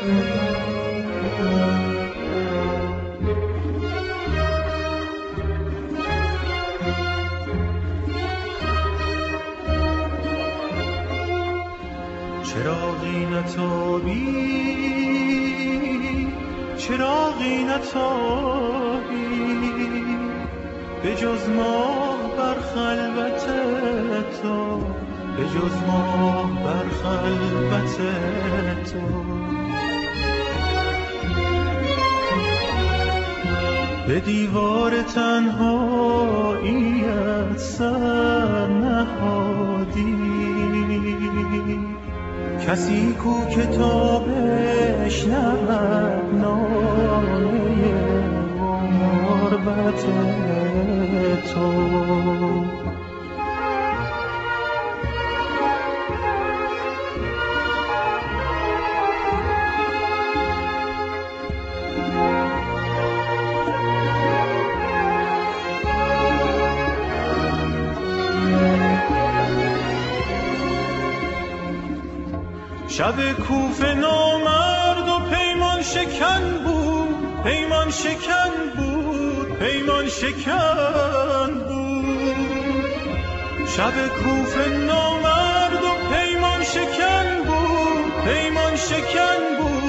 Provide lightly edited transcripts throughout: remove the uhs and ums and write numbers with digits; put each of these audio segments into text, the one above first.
چراغی نتابی، چراغی نتابی، به جز ماه بر خلوت تو، به جز ماه بر خلوت تو. به دیوار تنهاییت سر نهادی، کسی کو کتابش نبود نامه غربت تو. شب کوفه نامرد و پیمان شکن بود، پیمان شکن بود، پیمان شکن بود. شب کوفه نامرد و پیمان شکن بود، پیمان شکن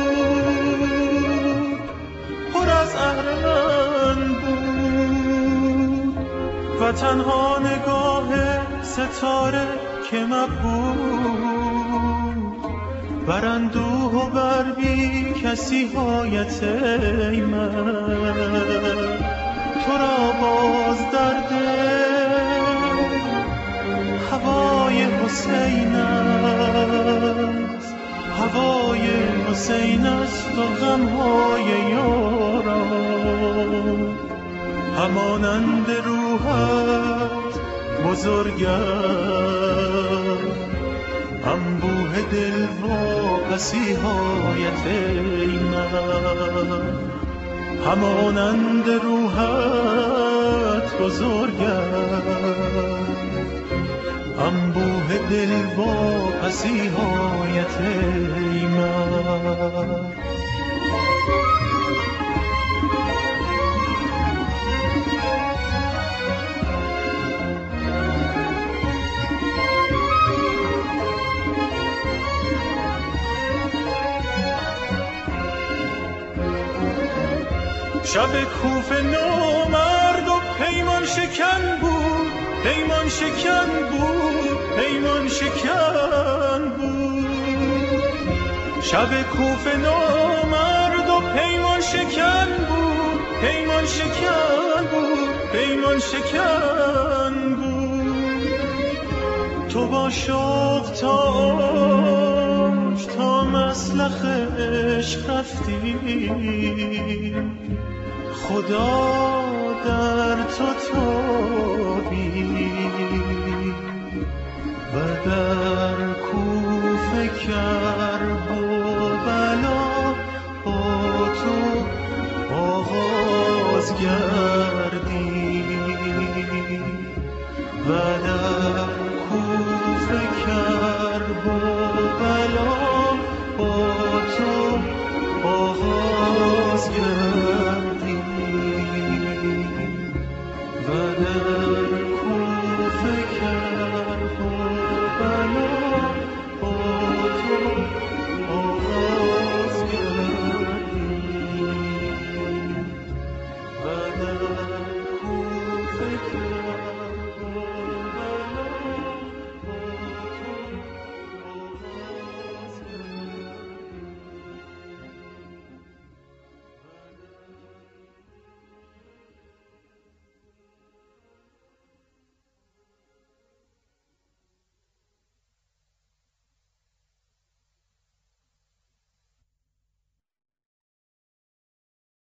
بود، پر از ارن بود و تنها نگاه ستاره که مبهود بر اندوه و بر بی کسی هایت ای من. تو را باز در دل هوای حسین است، هوای حسین است و غمهای یاران. همانند روحت بزرگ است انبوه دل و پسی هایت ای من. همانند روحت بزرگ انبوه دل و پسی هایت ای من. شب کوفه نامرد و پیمان شکن بود، پیمان شکن بود، پیمان شکن بود. شب کوفه نامرد و پیمان شکن بود، پیمان شکن بود، پیمان شکن بود. تو با شوق تا مسلخ عشق رفتی، خدا در تو تابی و در کوفه کرب و بلا با تو آغاز گردی و در کوفه کرب